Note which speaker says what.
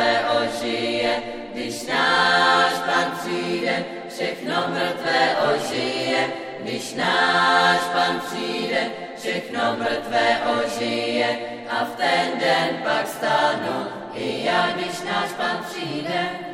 Speaker 1: mrtvé ožije, když náš Pán přijde, všechno mrtvé ožije, když náš Pán přijde, všechno mrtvé ožije, a v ten den pak stánu i já, když náš Pán přijde.